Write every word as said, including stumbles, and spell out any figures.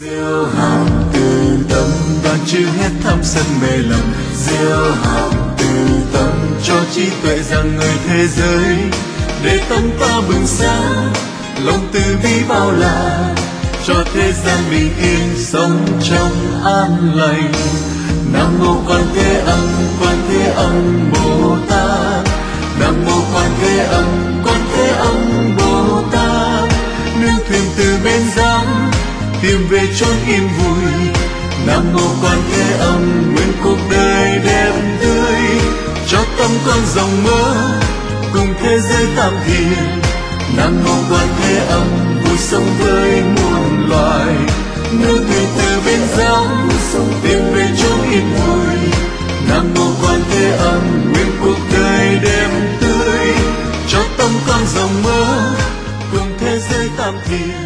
Gieo hạt từ tâm đoàn chữ hết thăm sân mê lầm. Gieo hạt từ tâm cho trí tuệ rằng người thế giới, để tâm ta bừng sáng lòng từ bi bao la, cho thế gian bình yên sống trong an lành. Nam mô Quan Thế Âm, Quan Thế Âm Bồ Tát. Nam mô Quan Thế Âm, Quan Thế Âm Bồ Tát. Nương thuyền từ bên giang tìm về chốn yên vui. Nam mô Quan Thế Âm, nguyện cuộc đời đẹp tươi, cho tâm con dòng mơ cùng thế giới tam thiền. Nam mô Quan Thế Âm, vui sống với muôn loài. Nương thuyền từ bên giang tìm về chốn yên vui. Nam mô Quan Thế Âm, nguyện cuộc đời đẹp tươi, cho tâm con dòng mơ cùng thế giới tam thiền.